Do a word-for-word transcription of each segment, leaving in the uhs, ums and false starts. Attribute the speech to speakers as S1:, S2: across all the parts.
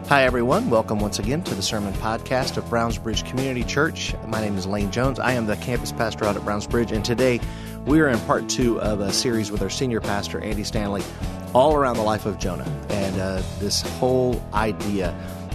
S1: Hi, everyone. Welcome once again to the Sermon Podcast of Browns Bridge Community Church. My name is Lane Jones. I am the campus pastor out at Browns Bridge, and today we are in part two of a series with our senior pastor, Andy Stanley, all around the life of Jonah, and uh, this whole idea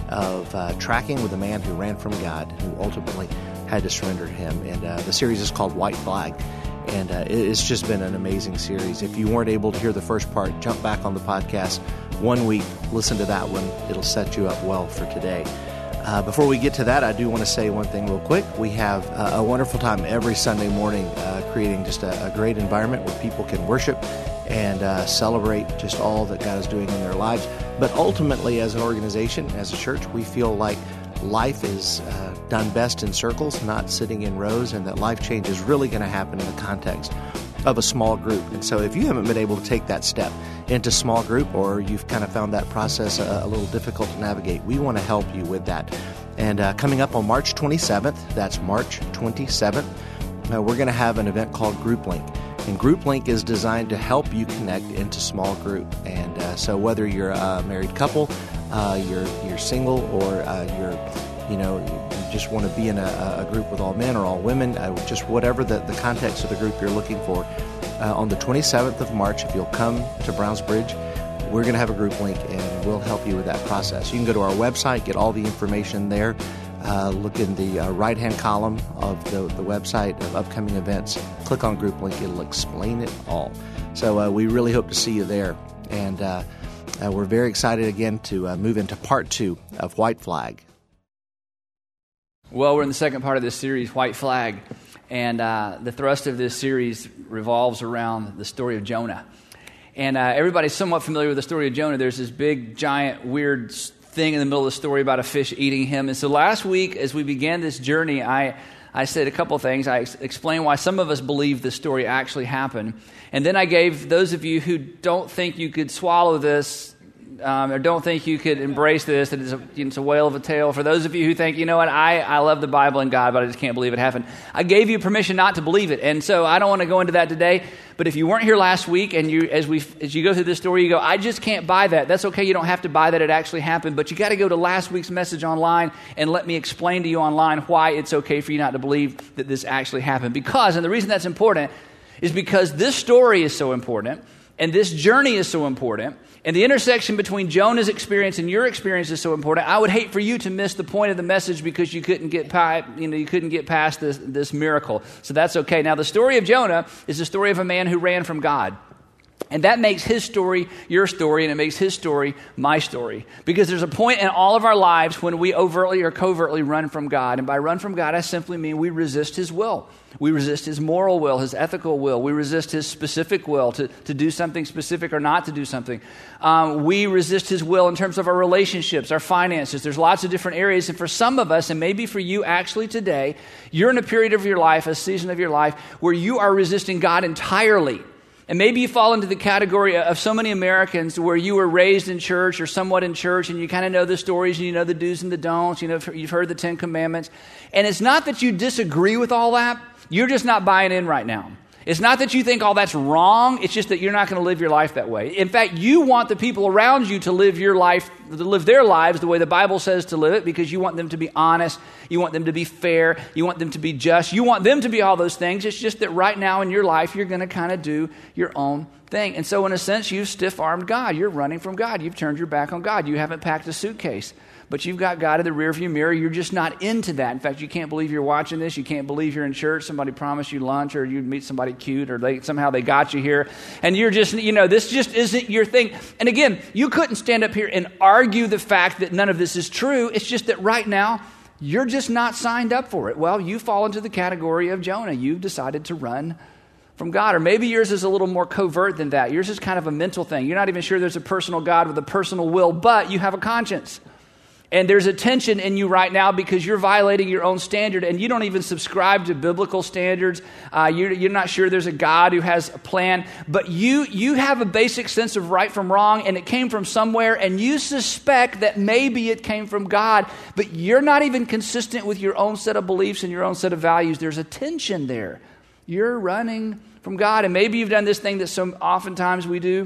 S1: of uh, tracking with a man who ran from God, who ultimately had to surrender to him. And uh, the series is called White Flag, and uh, it's just been an amazing series. If you weren't able to hear the first part, jump back on the podcast one week, listen to that one. It'll set you up well for today. Uh, before we get to that, I do want to say one thing real quick. We have uh, a wonderful time every Sunday morning uh, creating just a, a great environment where people can worship and uh, celebrate just all that God is doing in their lives. But ultimately, as an organization, as a church, we feel like life is uh, done best in circles, not sitting in rows, and that life change is really going to happen in the context of a small group. And so if you haven't been able to take that step into small group, or you've kind of found that process a, a little difficult to navigate, we want to help you with that. And uh, coming up on March twenty-seventh, that's March twenty-seventh, uh, we're going to have an event called Group Link. And Group Link is designed to help you connect into small group. And uh, so whether you're a married couple, uh, you're you're single, or uh, you're, you know, you just want to be in a, a group with all men or all women, uh, just whatever the, the context of the group you're looking for, uh, on the twenty-seventh of March, if you'll come to Browns Bridge, we're going to have a Group Link, and we'll help you with that process. You can go to our website, get all the information there. Uh, look in the uh, right-hand column of the, the website of upcoming events. Click on Group Link. It'll explain it all. So uh, we really hope to see you there. And uh, uh, we're very excited again to uh, move into part two of White Flag.
S2: Well, we're in the second part of this series, White Flag. And uh, the thrust of this series revolves around the story of Jonah. And uh, everybody's somewhat familiar with the story of Jonah. There's this big, giant, weird thing in the middle of the story about a fish eating him. And so last week, as we began this journey, I I said a couple of things. I ex- explained why some of us believe this story actually happened. And then I gave those of you who don't think you could swallow this, um, or don't think you could embrace this, that it's a, it's a whale of a tale. For those of you who think, you know what, I, I love the Bible and God, but I just can't believe it happened. I gave you permission not to believe it. And so I don't want to go into that today. But if you weren't here last week, and you, as we, as you go through this story, you go, I just can't buy that. That's okay. You don't have to buy that it actually happened. But you got to go to last week's message online and let me explain to you online why it's okay for you not to believe that this actually happened. Because, and the reason that's important is because this story is so important, and this journey is so important, and the intersection between Jonah's experience and your experience is so important. I would hate for you to miss the point of the message because you couldn't get past, you know, you couldn't get past this, this miracle. So that's okay. Now, the story of Jonah is the story of a man who ran from God. And that makes his story your story, and it makes his story my story. Because there's a point in all of our lives when we overtly or covertly run from God. And by run from God, I simply mean we resist his will. We resist his moral will, his ethical will. We resist his specific will to, to do something specific or not to do something. Um, we resist his will in terms of our relationships, our finances. There's lots of different areas. And for some of us, and maybe for you actually today, you're in a period of your life, a season of your life, where you are resisting God entirely. And maybe you fall into the category of so many Americans where you were raised in church or somewhat in church, and you kind of know the stories, and you know the do's and the don'ts, you know, you've heard the Ten Commandments. And it's not that you disagree with all that. You're just not buying in right now. It's not that you think all that's wrong. It's just that you're not going to live your life that way. In fact, you want the people around you to live your life, to live their lives the way the Bible says to live it, because you want them to be honest. You want them to be fair. You want them to be just. You want them to be all those things. It's just that right now in your life, you're going to kind of do your own thing. And so in a sense, you've stiff-armed God. You're running from God. You've turned your back on God. You haven't packed a suitcase. But you've got God in the rearview mirror. You're just not into that. In fact, you can't believe you're watching this. You can't believe you're in church. Somebody promised you lunch, or you'd meet somebody cute, or they somehow they got you here. And you're just, you know, this just isn't your thing. And again, you couldn't stand up here and argue the fact that none of this is true. It's just that right now, you're just not signed up for it. Well, you fall into the category of Jonah. You've decided to run from God. Or maybe yours is a little more covert than that. Yours is kind of a mental thing. You're not even sure there's a personal God with a personal will, but you have a conscience. And there's a tension in you right now because you're violating your own standard, and you don't even subscribe to biblical standards. Uh, you're, you're not sure there's a God who has a plan, but you you have a basic sense of right from wrong, and it came from somewhere, and you suspect that maybe it came from God, but you're not even consistent with your own set of beliefs and your own set of values. There's a tension there. You're running from God, and maybe you've done this thing that so oftentimes we do,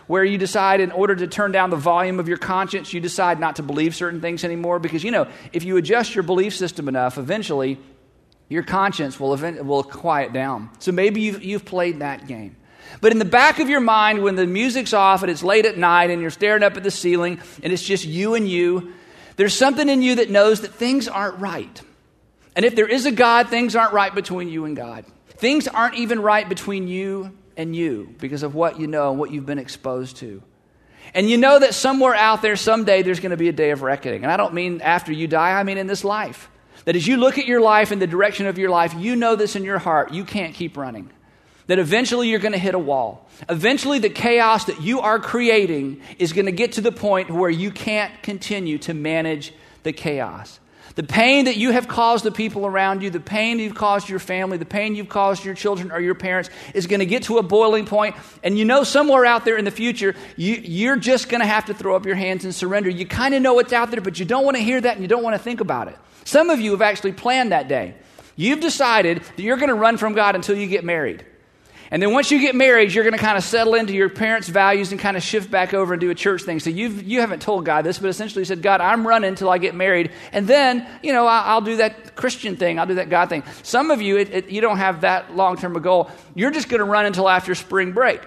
S2: where you decide in order to turn down the volume of your conscience, you decide not to believe certain things anymore. Because, you know, if you adjust your belief system enough, eventually your conscience will, event- will quiet down. So maybe you've, you've played that game. But in the back of your mind, when the music's off and it's late at night and you're staring up at the ceiling and it's just you and you, there's something in you that knows that things aren't right. And if there is a God, things aren't right between you and God. Things aren't even right between you and you because of what you know and what you've been exposed to. And you know that somewhere out there, someday, there's going to be a day of reckoning. And I don't mean after you die, I mean in this life. That as you look at your life and the direction of your life, you know this in your heart, you can't keep running. That eventually you're going to hit a wall. Eventually the chaos that you are creating is going to get to the point where you can't continue to manage the chaos. The pain that you have caused the people around you, the pain you've caused your family, the pain you've caused your children or your parents is going to get to a boiling point. And you know somewhere out there in the future, you, you're just going to have to throw up your hands and surrender. You kind of know what's out there, but you don't want to hear that and you don't want to think about it. Some of you have actually planned that day. You've decided that you're going to run from God until you get married. And then once you get married, you're going to kind of settle into your parents' values and kind of shift back over and do a church thing. So you've, you haven't told God this, but essentially you said, God, I'm running until I get married. And then, you know, I'll, I'll do that Christian thing. I'll do that God thing. Some of you, it, it, you don't have that long-term a goal. You're just going to run until after spring break.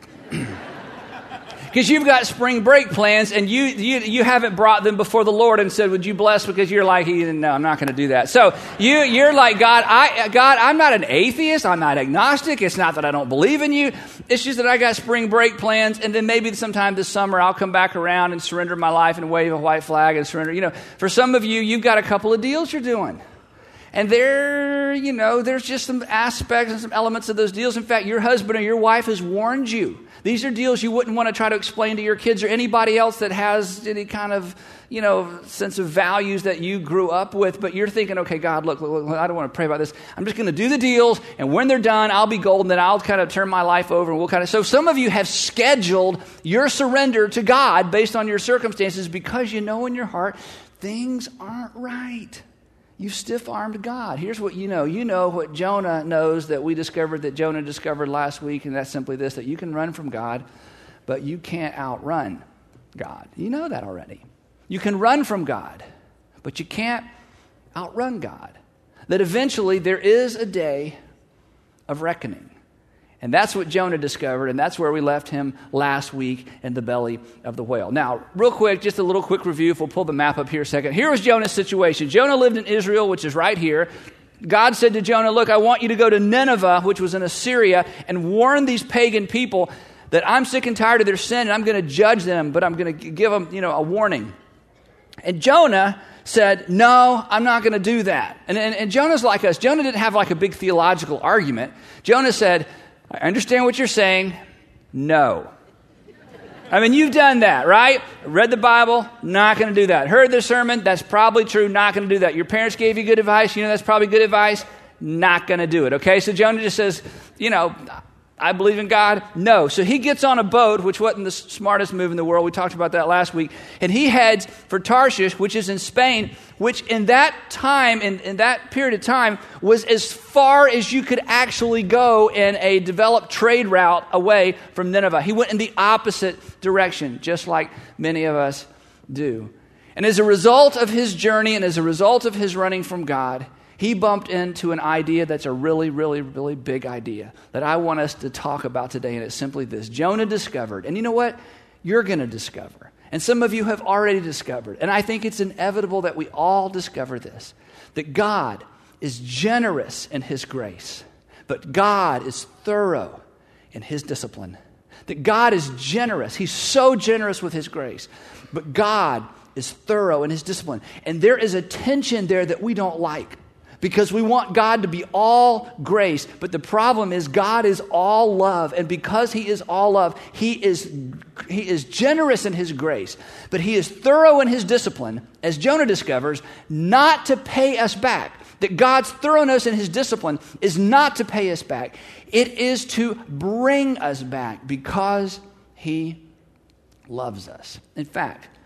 S2: Because you've got spring break plans and you, you you haven't brought them before the Lord and said, would you bless? Because you're like, no, I'm not going to do that. So you, you're like, God, I, God, I'm not an atheist. I'm not agnostic. It's not that I don't believe in you. It's just that I got spring break plans. And then maybe sometime this summer, I'll come back around and surrender my life and wave a white flag and surrender. You know, for some of you, you've got a couple of deals you're doing. And there, you know, there's just some aspects and some elements of those deals. In fact, your husband or your wife has warned you. These are deals you wouldn't want to try to explain to your kids or anybody else that has any kind of, you know, sense of values that you grew up with. But you're thinking, okay, God, look, look, look I don't want to pray about this. I'm just going to do the deals. And when they're done, I'll be golden. Then I'll kind of turn my life over and we'll kind of. So some of you have scheduled your surrender to God based on your circumstances because you know in your heart things aren't right. You've stiff-armed God. Here's what you know. You know what Jonah knows that we discovered, that Jonah discovered last week, and that's simply this, that you can run from God, but you can't outrun God. You know that already. You can run from God, but you can't outrun God. That eventually there is a day of reckoning. And that's what Jonah discovered, and that's where we left him last week in the belly of the whale. Now, real quick, just a little quick review. If we'll pull the map up here a second. Here was Jonah's situation. Jonah lived in Israel, which is right here. God said to Jonah, look, I want you to go to Nineveh, which was in Assyria, and warn these pagan people that I'm sick and tired of their sin, and I'm going to judge them, but I'm going to give them, you know, a warning. And Jonah said, no, I'm not going to do that. And, and, and Jonah's like us. Jonah didn't have like a big theological argument. Jonah said, I understand what you're saying. No. I mean, you've done that, right? Read the Bible, not going to do that. Heard the sermon, that's probably true, not going to do that. Your parents gave you good advice, you know that's probably good advice, not going to do it, okay? So Jonah just says, you know, I believe in God. No. So he gets on a boat, which wasn't the smartest move in the world. We talked about that last week. And he heads for Tarshish, which is in Spain, which in that time, in, in that period of time, was as far as you could actually go in a developed trade route away from Nineveh. He went in the opposite direction, just like many of us do. And as a result of his journey and as a result of his running from God, he bumped into an idea that's a really, really, really big idea that I want us to talk about today, and it's simply this. Jonah discovered, and you know what? You're going to discover, and some of you have already discovered, and I think it's inevitable that we all discover this, that God is generous in his grace, but God is thorough in his discipline. That God is generous. He's so generous with his grace, but God is thorough in his discipline. And there is a tension there that we don't like. Because we want God to be all grace. But the problem is God is all love. And because he is all love, he is, he is generous in his grace. But he is thorough in his discipline, as Jonah discovers, not to pay us back. That God's thoroughness in his discipline is not to pay us back. It is to bring us back because he loves us. In fact,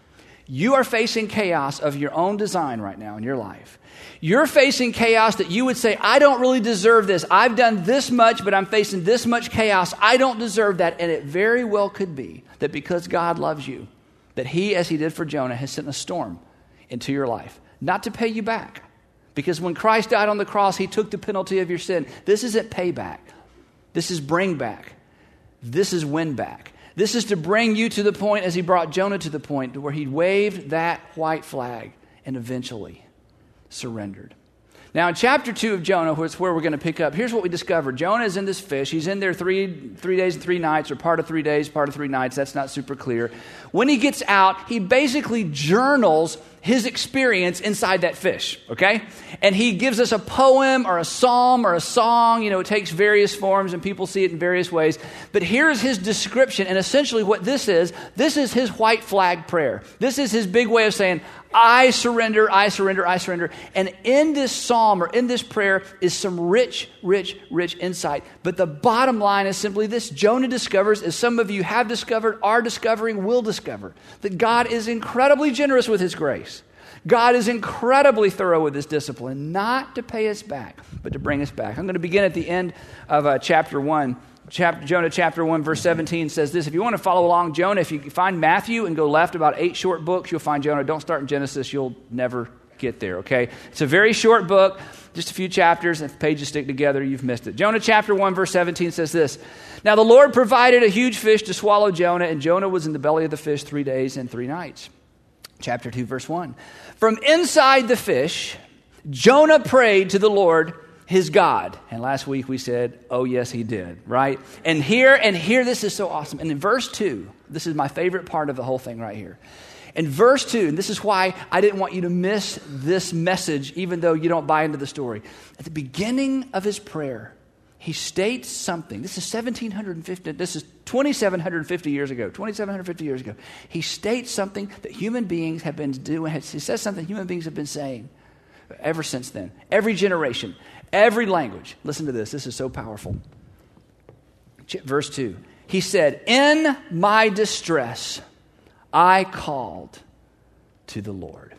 S2: You are facing chaos of your own design right now in your life. You're facing chaos that you would say, I don't really deserve this. I've done this much, but I'm facing this much chaos. I don't deserve that. And it very well could be that because God loves you, that he, as he did for Jonah, has sent a storm into your life, not to pay you back. Because when Christ died on the cross, he took the penalty of your sin. This isn't payback. This is bring back. This is win back. This is to bring you to the point, as he brought Jonah to the point, where he waved that white flag and eventually surrendered. Now, in chapter two of Jonah, which is where we're going to pick up, here's what we discovered. Jonah is in this fish. He's in there three, three days and three nights, or part of three days, part of three nights. That's not super clear. When he gets out, he basically journals his experience inside that fish, okay? And he gives us a poem or a psalm or a song. You know, it takes various forms and people see it in various ways. But here's his description, and essentially what this is, this is his white flag prayer. This is his big way of saying, I surrender, I surrender, I surrender. And in this psalm or in this prayer is some rich, rich, rich insight. But the bottom line is simply this. Jonah discovers, as some of you have discovered, are discovering, will discover, that God is incredibly generous with his grace. God is incredibly thorough with his discipline, not to pay us back, but to bring us back. I'm going to begin at the end of uh, chapter one. Chapter, Jonah chapter one, verse seventeen says this. If you want to follow along Jonah, if you find Matthew and go left about eight short books, you'll find Jonah. Don't start in Genesis. You'll never get there, okay? It's a very short book, just a few chapters. If pages stick together, you've missed it. Jonah chapter one, verse seventeen says this. Now the Lord provided a huge fish to swallow Jonah, and Jonah was in the belly of the fish three days and three nights. Chapter two, verse one. From inside the fish, Jonah prayed to the Lord, his God. And last week we said, oh yes, he did, right? And here, and here, this is so awesome. And in verse two, this is my favorite part of the whole thing right here. In verse two, and this is why I didn't want you to miss this message, even though you don't buy into the story. At the beginning of his prayer, he states something. This is seventeen fifty, this is twenty-seven fifty years ago, twenty-seven fifty years ago. He states something that human beings have been doing. He says something human beings have been saying ever since then. Every generation, every language. Listen to this. This is so powerful. Verse two. He said, in my distress, I called to the Lord.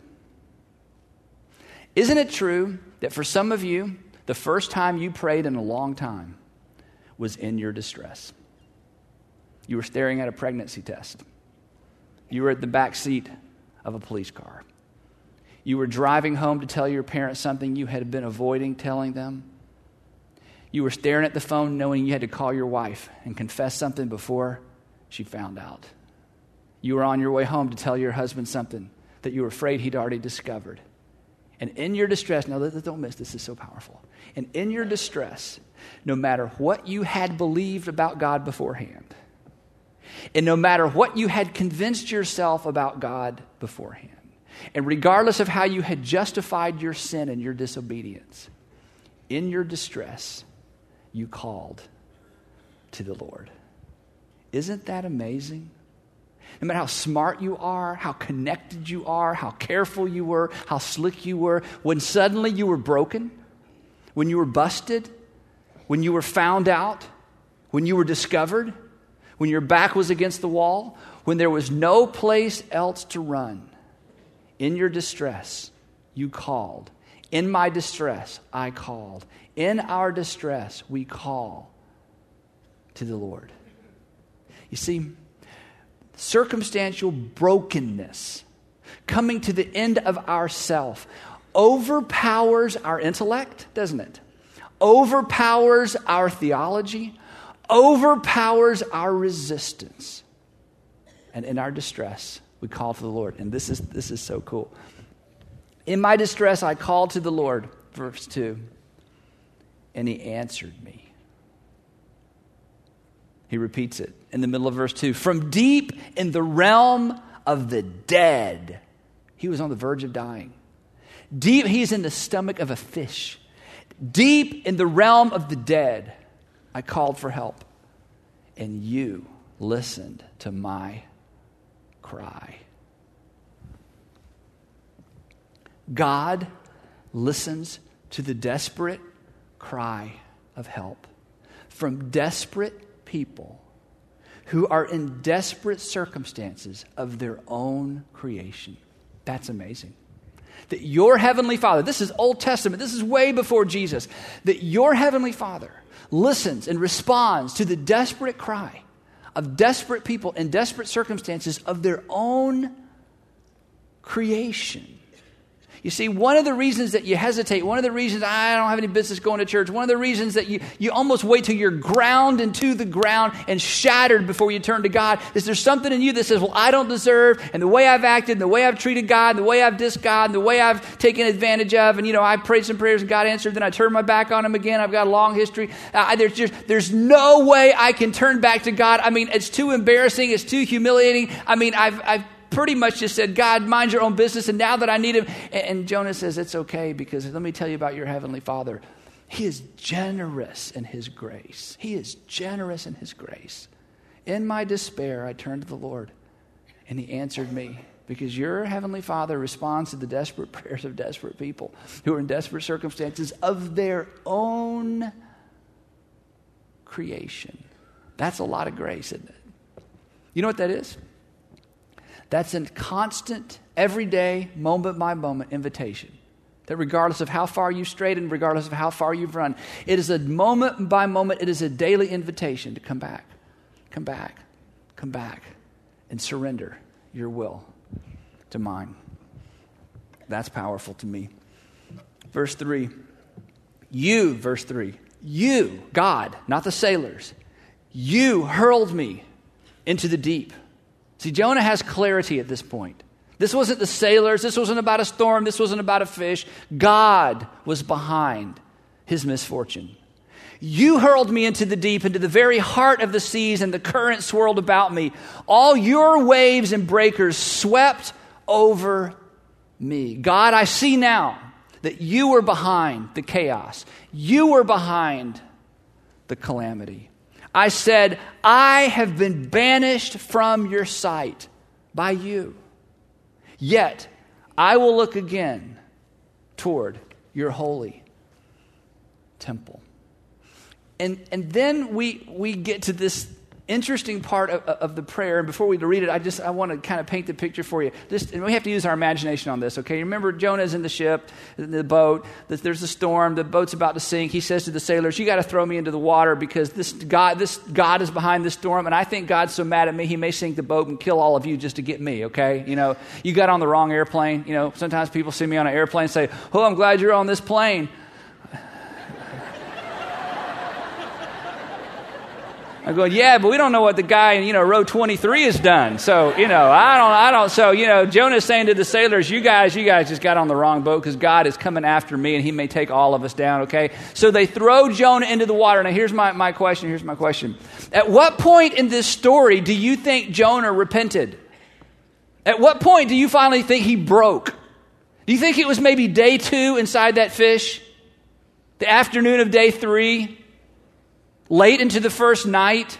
S2: Isn't it true that for some of you, the first time you prayed in a long time was in your distress? You were staring at a pregnancy test. You were at the back seat of a police car. You were driving home to tell your parents something you had been avoiding telling them. You were staring at the phone knowing you had to call your wife and confess something before she found out. You were on your way home to tell your husband something that you were afraid he'd already discovered. And in your distress, now don't miss, this is so powerful. And in your distress, no matter what you had believed about God beforehand, and no matter what you had convinced yourself about God beforehand, and regardless of how you had justified your sin and your disobedience, in your distress, you called to the Lord. Isn't that amazing? No matter how smart you are, how connected you are, how careful you were, how slick you were, when suddenly you were broken, when you were busted, when you were found out, when you were discovered, when your back was against the wall, when there was no place else to run, in your distress, you called. In my distress, I called. In our distress, we call to the Lord. You see, circumstantial brokenness, coming to the end of ourself, overpowers our intellect, doesn't it? Overpowers our theology, overpowers our resistance. And in our distress, we call to the Lord. And this is this is so cool. In my distress, I called to the Lord, verse two, and he answered me. He repeats it in the middle of verse two. From deep in the realm of the dead, he was on the verge of dying. Deep, he's in the stomach of a fish. Deep in the realm of the dead, I called for help, and you listened to my cry. God listens to the desperate cry of help from desperate people who are in desperate circumstances of their own creation. That's amazing. That your heavenly Father, this is Old Testament, this is way before Jesus, that your heavenly Father listens and responds to the desperate cry of desperate people in desperate circumstances of their own creation. You see, one of the reasons that you hesitate, one of the reasons I don't have any business going to church, one of the reasons that you, you almost wait till you're ground into the ground and shattered before you turn to God is there's something in you that says, well, I don't deserve, and the way I've acted, and the way I've treated God, and the way I've dissed God, and the way I've taken advantage of, and, you know, I prayed some prayers and God answered, then I turned my back on Him again. I've got a long history. Uh, there's just, there's no way I can turn back to God. I mean, it's too embarrassing. It's too humiliating. I mean, I've, I've pretty much just said, God, mind your own business, and now that I need Him. And Jonah says, it's okay, because let me tell you about your heavenly Father. He is generous in His grace. He is generous in His grace. In my despair, I turned to the Lord, and He answered me, because your heavenly Father responds to the desperate prayers of desperate people who are in desperate circumstances of their own creation. That's a lot of grace, isn't it? You know what that is? That's a constant, everyday, moment by moment invitation. That regardless of how far you've strayed and regardless of how far you've run, it is a moment by moment, it is a daily invitation to come back, come back, come back, and surrender your will to mine. That's powerful to me. Verse three, you, verse three, you, God, not the sailors, you hurled me into the deep. See, Jonah has clarity at this point. This wasn't the sailors. This wasn't about a storm. This wasn't about a fish. God was behind his misfortune. You hurled me into the deep, into the very heart of the seas, and the current swirled about me. All your waves and breakers swept over me. God, I see now that you were behind the chaos. You were behind the calamity. I said, I have been banished from your sight by you. Yet I will look again toward your holy temple. And and then we we get to this interesting part of, of the prayer. And before we read it, I just I want to kind of paint the picture for you. Just, and we have to use our imagination on this, okay? Remember, Jonah's in the ship, in the boat. There's a storm. The boat's about to sink. He says to the sailors, you got to throw me into the water because this God, this God is behind this storm. And I think God's so mad at me, He may sink the boat and kill all of you just to get me, okay? You know, you got on the wrong airplane. You know, sometimes people see me on an airplane and say, oh, I'm glad you're on this plane. I'm going, yeah, but we don't know what the guy in, you know, row twenty-three has done. So, you know, I don't, I don't. So, you know, Jonah's saying to the sailors, you guys, you guys just got on the wrong boat because God is coming after me and He may take all of us down, okay? So they throw Jonah into the water. Now, here's my, my question. Here's my question. At what point in this story do you think Jonah repented? At what point do you finally think he broke? Do you think it was maybe day two inside that fish? The afternoon of day three? Late into the first night?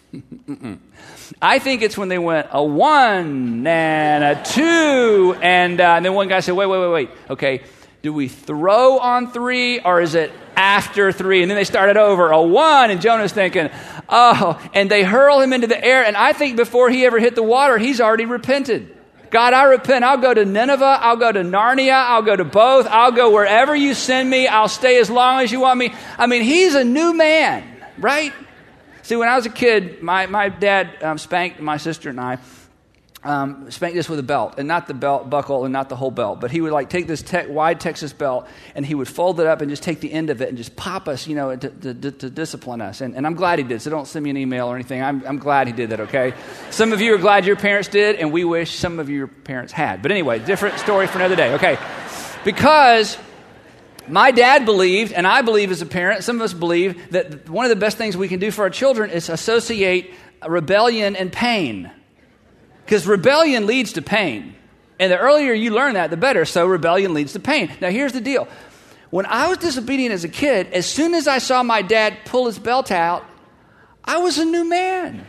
S2: I think it's when they went a one and a two, and, uh, and then one guy said, wait, wait, wait, wait. Okay, do we throw on three, or is it after three? And then they started over, a one, and Jonah's thinking, oh, and they hurl him into the air, and I think before he ever hit the water, he's already repented. God, I repent. I'll go to Nineveh. I'll go to Narnia. I'll go to both. I'll go wherever you send me. I'll stay as long as you want me. I mean, he's a new man. Right? See, when I was a kid, my, my dad um, spanked my sister and I, um, spanked us with a belt, and not the belt buckle and not the whole belt, but he would like take this te- wide Texas belt and he would fold it up and just take the end of it and just pop us, you know, to, to, to, to discipline us. And, and I'm glad he did, so don't send me an email or anything. I'm, I'm glad he did that, okay? Some of you are glad your parents did, and we wish some of your parents had. But anyway, different story for another day, okay? Because my dad believed, and I believe as a parent, some of us believe, that one of the best things we can do for our children is associate rebellion and pain. Because rebellion leads to pain. And the earlier you learn that, the better. So rebellion leads to pain. Now here's the deal. When I was disobedient as a kid, as soon as I saw my dad pull his belt out, I was a new man.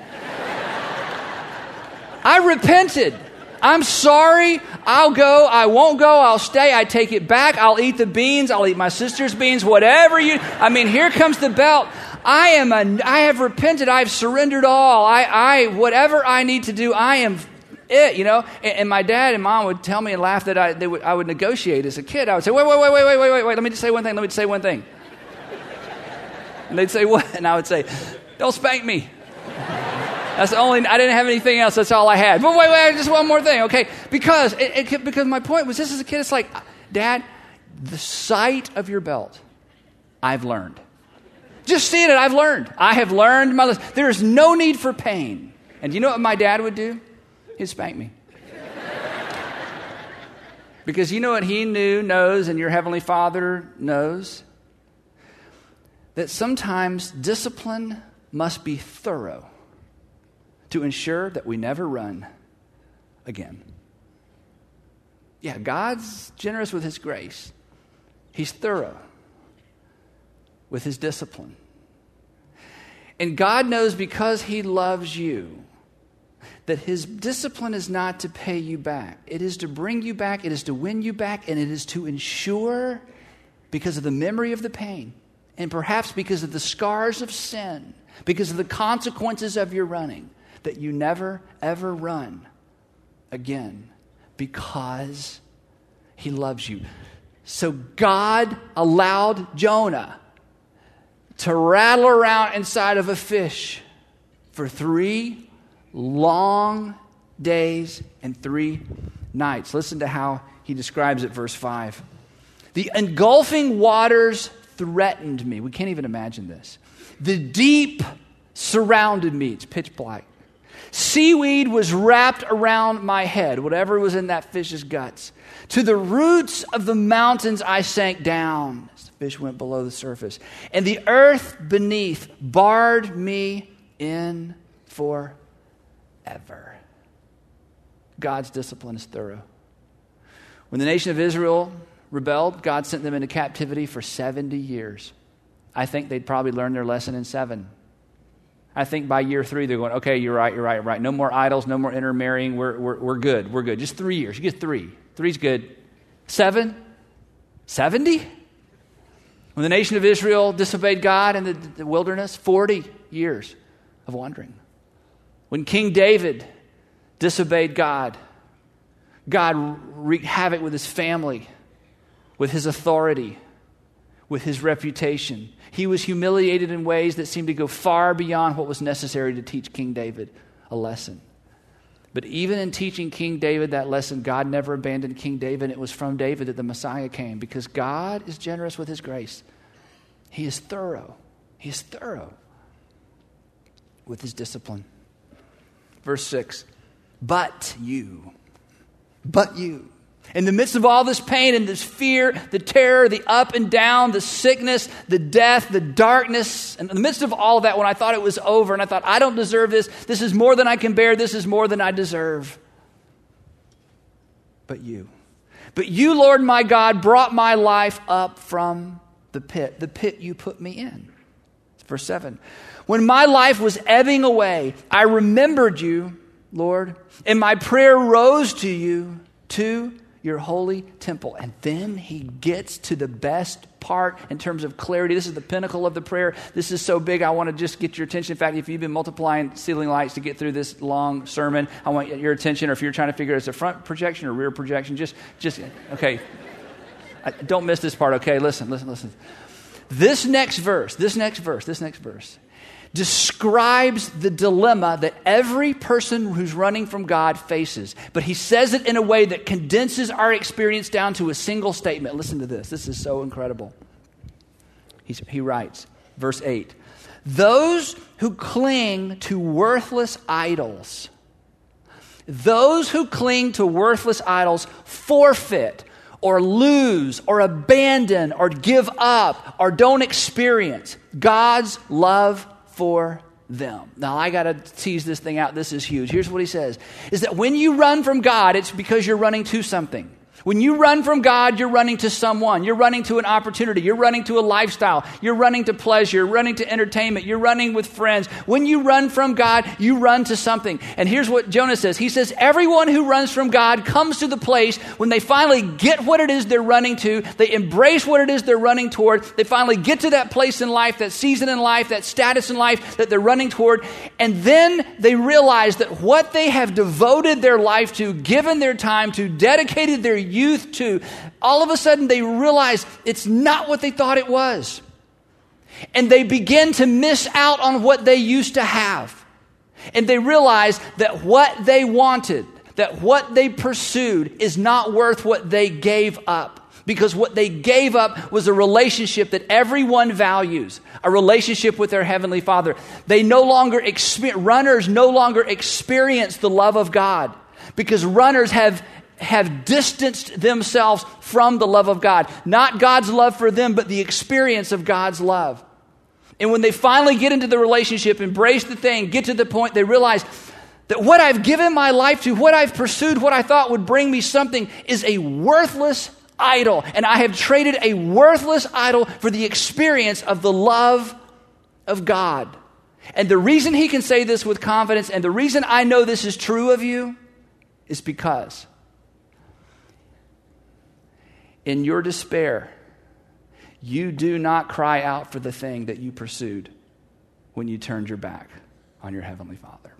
S2: I repented. I'm sorry. I'll go. I won't go. I'll stay. I take it back. I'll eat the beans. I'll eat my sister's beans. Whatever you... I mean, here comes the belt. I am a, I have repented. I've surrendered all. I, I, whatever I need to do, I am it, you know. And, and my dad and mom would tell me and laugh that I, they would, I would negotiate as a kid. I would say, wait, wait, wait, wait, wait, wait, wait, wait. Let me just say one thing. Let me just say one thing. And they'd say, what? And I would say, don't spank me. That's the only, I didn't have anything else. That's all I had. But wait, wait, just one more thing, okay? Because, it, it, because my point was, this as a kid, it's like, Dad, the sight of your belt, I've learned. Just seeing it, I've learned. I have learned my lesson. There is no need for pain. And you know what my dad would do? He'd spank me. Because you know what he knew, knows, and your Heavenly Father knows? That sometimes discipline must be thorough to ensure that we never run again. Yeah, God's generous with His grace. He's thorough with His discipline. And God knows because He loves you that His discipline is not to pay you back. It is to bring you back, it is to win you back, and it is to ensure, because of the memory of the pain, and perhaps because of the scars of sin, because of the consequences of your running, that you never, ever run again, because He loves you. So God allowed Jonah to rattle around inside of a fish for three long days and three nights. Listen to how he describes it, verse five. The engulfing waters threatened me. We can't even imagine this. The deep surrounded me. It's pitch black. Seaweed was wrapped around my head, whatever was in that fish's guts. To the roots of the mountains I sank down. As the fish went below the surface. And the earth beneath barred me in forever. God's discipline is thorough. When the nation of Israel rebelled, God sent them into captivity for seventy years. I think they'd probably learned their lesson in seven. I think by year three, they're going, okay, you're right, you're right, you're right. No more idols, no more intermarrying. We're, we're, we're good, we're good. Just three years. You get three. Three's good. Seven? seventy? When the nation of Israel disobeyed God in the, the wilderness, forty years of wandering. When King David disobeyed God, God wreaked havoc with his family, with his authority, with his reputation. He was humiliated in ways that seemed to go far beyond what was necessary to teach King David a lesson. But even in teaching King David that lesson, God never abandoned King David. It was from David that the Messiah came, because God is generous with His grace. He is thorough. He is thorough with His discipline. Verse six, but you, but you. In the midst of all this pain and this fear, the terror, the up and down, the sickness, the death, the darkness, and in the midst of all of that, when I thought it was over and I thought, I don't deserve this, this is more than I can bear, this is more than I deserve. But you, but you, Lord my God, brought my life up from the pit, the pit you put me in. Verse seven, when my life was ebbing away, I remembered you, Lord, and my prayer rose to you, to your holy temple. And then he gets to the best part in terms of clarity. This is the pinnacle of the prayer. This is so big, I want to just get your attention. In fact, if you've been multiplying ceiling lights to get through this long sermon, I want your attention. Or if you're trying to figure out, is it a front projection or rear projection, just, just okay. I, don't miss this part, okay? Listen, listen, listen. This next verse, this next verse, this next verse describes the dilemma that every person who's running from God faces. But he says it in a way that condenses our experience down to a single statement. Listen to this. This is so incredible. He's, he writes, verse eight, those who cling to worthless idols, those who cling to worthless idols forfeit or lose or abandon or give up or don't experience God's love for them. Now, I got to tease this thing out. This is huge. Here's what he says, is that when you run from God, it's because you're running to something. When you run from God, you're running to someone. You're running to an opportunity. You're running to a lifestyle. You're running to pleasure. You're running to entertainment. You're running with friends. When you run from God, you run to something. And here's what Jonah says. He says, everyone who runs from God comes to the place when they finally get what it is they're running to. They embrace what it is they're running toward. They finally get to that place in life, that season in life, that status in life that they're running toward. And then they realize that what they have devoted their life to, given their time to, dedicated their youth to, all of a sudden they realize it's not what they thought it was. And they begin to miss out on what they used to have. And they realize that what they wanted, that what they pursued is not worth what they gave up. Because what they gave up was a relationship that everyone values, a relationship with their Heavenly Father. They no longer experience, runners no longer experience the love of God, because runners have have distanced themselves from the love of God. Not God's love for them, but the experience of God's love. And when they finally get into the relationship, embrace the thing, get to the point, they realize that what I've given my life to, what I've pursued, what I thought would bring me something is a worthless idol. And I have traded a worthless idol for the experience of the love of God. And the reason he can say this with confidence, and the reason I know this is true of you, is because in your despair, you do not cry out for the thing that you pursued when you turned your back on your Heavenly Father.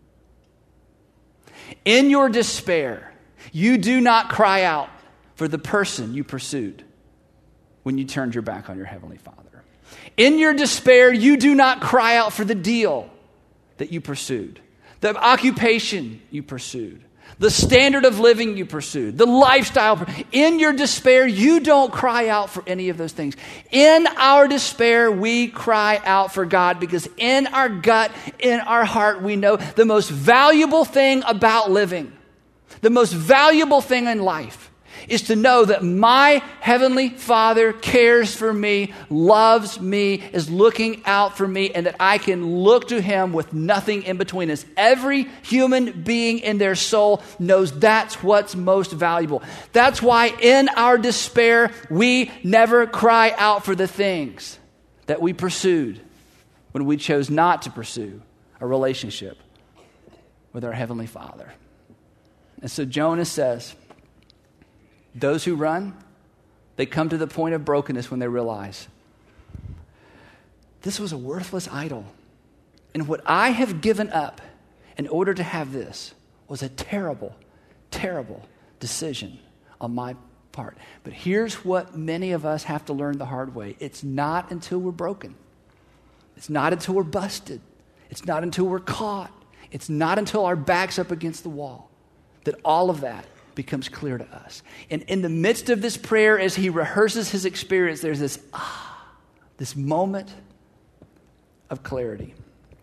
S2: In your despair, you do not cry out for the person you pursued when you turned your back on your Heavenly Father. In your despair, you do not cry out for the deal that you pursued, the occupation you pursued, the standard of living you pursued, the lifestyle. In your despair, you don't cry out for any of those things. In our despair, we cry out for God, because in our gut, in our heart, we know the most valuable thing about living, the most valuable thing in life, is to know that my Heavenly Father cares for me, loves me, is looking out for me, and that I can look to Him with nothing in between us. Every human being in their soul knows that's what's most valuable. That's why in our despair, we never cry out for the things that we pursued when we chose not to pursue a relationship with our Heavenly Father. And so Jonah says, those who run, they come to the point of brokenness when they realize this was a worthless idol. And what I have given up in order to have this was a terrible, terrible decision on my part. But here's what many of us have to learn the hard way. It's not until we're broken. It's not until we're busted. It's not until we're caught. It's not until our back's up against the wall that all of that becomes clear to us. And in the midst of this prayer, as he rehearses his experience, there's this ah, this moment of clarity.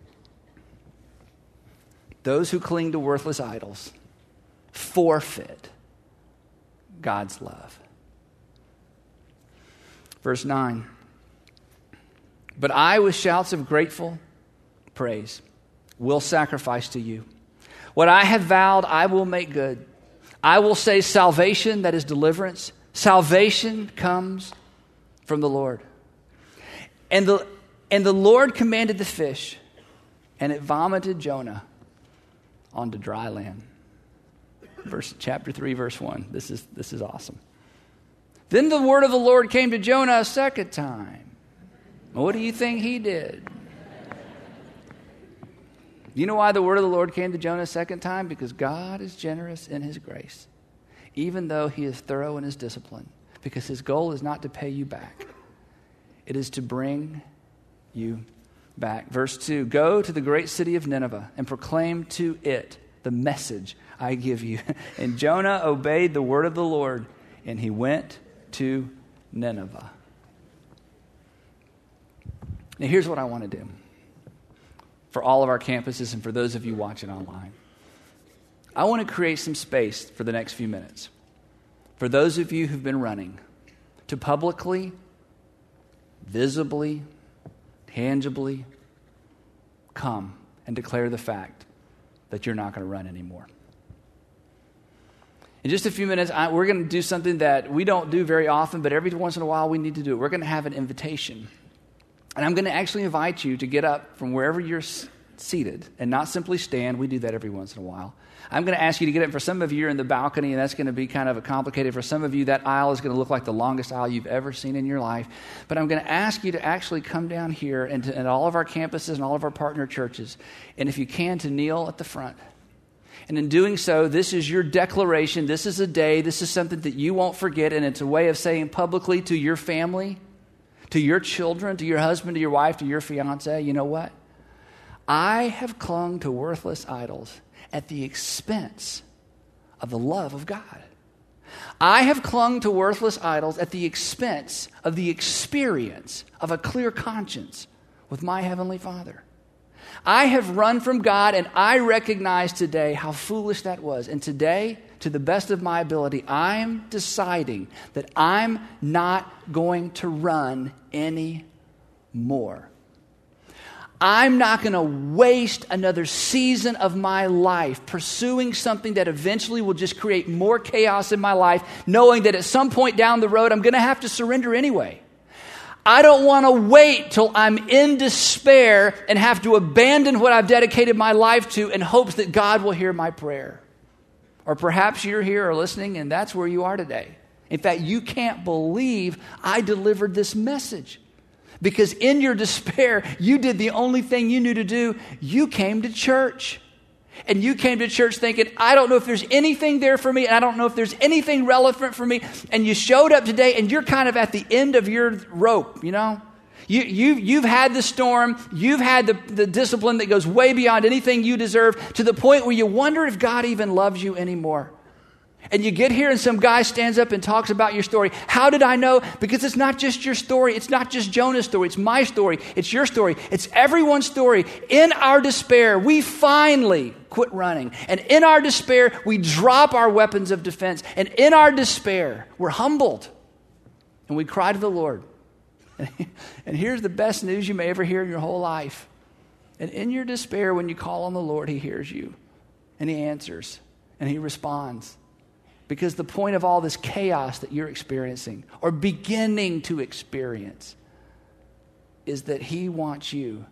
S2: Those who cling to worthless idols forfeit God's love. Verse nine. But I, with shouts of grateful praise, will sacrifice to you. What I have vowed, I will make good. I will say salvation, that is deliverance. Salvation comes from the Lord. And the, and the Lord commanded the fish, and it vomited Jonah onto dry land. Verse, chapter three, verse one. This is, this is awesome. Then the word of the Lord came to Jonah a second time. What do you think he did? Do you know why the word of the Lord came to Jonah a second time? Because God is generous in His grace, even though He is thorough in His discipline. Because His goal is not to pay you back. It is to bring you back. Verse two, go to the great city of Nineveh and proclaim to it the message I give you. And Jonah obeyed the word of the Lord, and he went to Nineveh. Now here's what I want to do for all of our campuses and for those of you watching online. I want to create some space for the next few minutes for those of you who've been running to publicly, visibly, tangibly come and declare the fact that you're not going to run anymore. In just a few minutes, I, we're going to do something that we don't do very often, but every once in a while we need to do it. We're going to have an invitation. And I'm going to actually invite you to get up from wherever you're s- seated and not simply stand. We do that every once in a while. I'm going to ask you to get up. For some of you, you're in the balcony, and that's going to be kind of complicated. For some of you, that aisle is going to look like the longest aisle you've ever seen in your life. But I'm going to ask you to actually come down here and to, at all of our campuses and all of our partner churches, and if you can, to kneel at the front. And in doing so, this is your declaration. This is a day. This is something that you won't forget, and it's a way of saying publicly to your family, to your children, to your husband, to your wife, to your fiance, you know what? I have clung to worthless idols at the expense of the love of God. I have clung to worthless idols at the expense of the experience of a clear conscience with my Heavenly Father. I have run from God, and I recognize today how foolish that was. And today, to the best of my ability, I'm deciding that I'm not going to run any more. I'm not going to waste another season of my life pursuing something that eventually will just create more chaos in my life, knowing that at some point down the road, I'm going to have to surrender anyway. I don't want to wait till I'm in despair and have to abandon what I've dedicated my life to in hopes that God will hear my prayer. Or perhaps you're here or listening and that's where you are today. In fact, you can't believe I delivered this message. Because in your despair, you did the only thing you knew to do. You came to church. And you came to church thinking, I don't know if there's anything there for me, and I don't know if there's anything relevant for me. And you showed up today, and you're kind of at the end of your rope, you know? You, you, you've had the storm. You've had the, the discipline that goes way beyond anything you deserve, to the point where you wonder if God even loves you anymore. And you get here and some guy stands up and talks about your story. How did I know? Because it's not just your story. It's not just Jonah's story. It's my story. It's your story. It's everyone's story. In our despair, we finally quit running. And in our despair, we drop our weapons of defense. And in our despair, we're humbled. And we cry to the Lord. And here's the best news you may ever hear in your whole life. And in your despair, when you call on the Lord, He hears you. And He answers. And He responds. Because the point of all this chaos that you're experiencing or beginning to experience is that He wants you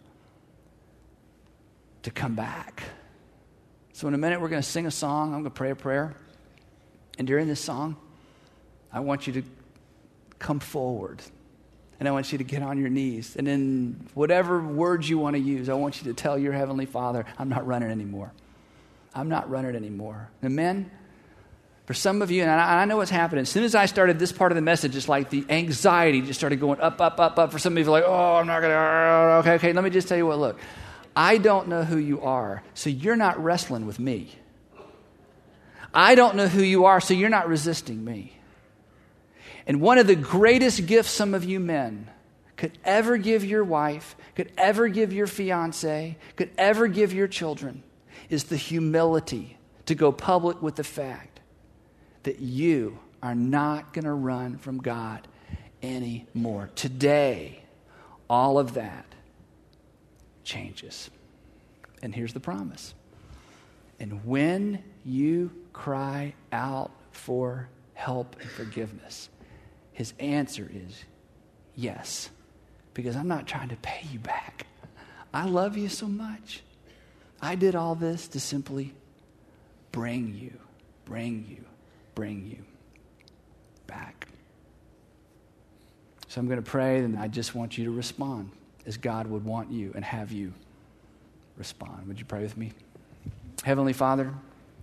S2: to come back. So in a minute, we're going to sing a song. I'm going to pray a prayer. And during this song, I want you to come forward. And I want you to get on your knees. And in whatever words you want to use, I want you to tell your Heavenly Father, I'm not running anymore. I'm not running anymore. And men, for some of you, and I, I know what's happening. As soon as I started this part of the message, it's like the anxiety just started going up, up, up, up. For some of you, like, oh, I'm not going to, okay, okay. Let me just tell you what, look. I don't know who you are, so you're not wrestling with me. I don't know who you are, so you're not resisting me. And one of the greatest gifts some of you men could ever give your wife, could ever give your fiance, could ever give your children is the humility to go public with the fact that you are not going to run from God anymore. Today, all of that changes. And here's the promise. And when you cry out for help and forgiveness, His answer is yes. Because I'm not trying to pay you back. I love you so much. I did all this to simply bring you, bring you, bring you back. So I'm going to pray, and I just want you to respond as God would want you and have you respond. Would you pray with me? Heavenly Father,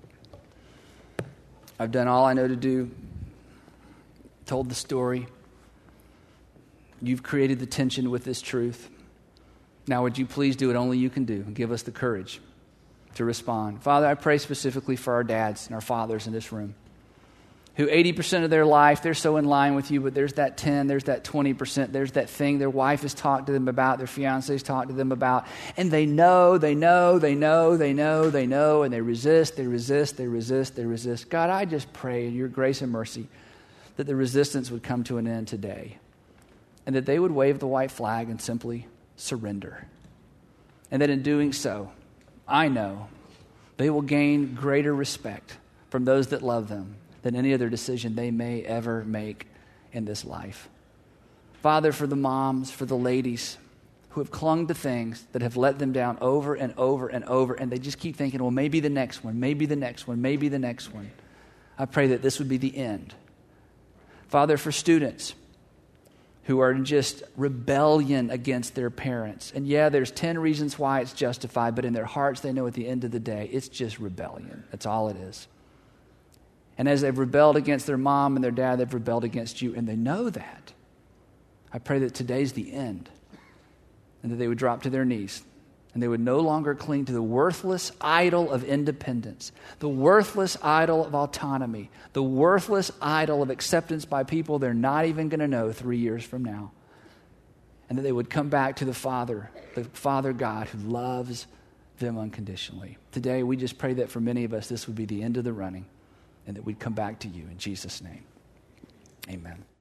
S2: I've done all I know to do, told the story. You've created the tension with this truth. Now would you please do what only you can do and give us the courage to respond. Father, I pray specifically for our dads and our fathers in this room, who eighty percent of their life, they're so in line with you, but there's that ten, there's that twenty percent, there's that thing their wife has talked to them about, their fiancé's talked to them about, and they know, they know, they know, they know, they know, and they resist, they resist, they resist, they resist. God, I just pray in your grace and mercy that the resistance would come to an end today, and that they would wave the white flag and simply surrender. And that in doing so, I know they will gain greater respect from those that love them, than any other decision they may ever make in this life. Father, for the moms, for the ladies who have clung to things that have let them down over and over and over, and they just keep thinking, well, maybe the next one, maybe the next one, maybe the next one. I pray that this would be the end. Father, for students who are in just rebellion against their parents. And yeah, there's ten reasons why it's justified, but in their hearts they know at the end of the day, it's just rebellion. That's all it is. And as they've rebelled against their mom and their dad, they've rebelled against you, and they know that. I pray that today's the end, and that they would drop to their knees, and they would no longer cling to the worthless idol of independence, the worthless idol of autonomy, the worthless idol of acceptance by people they're not even going to know three years from now. And that they would come back to the Father, the Father God who loves them unconditionally. Today, we just pray that for many of us, this would be the end of the running, and that we'd come back to you in Jesus' name. Amen.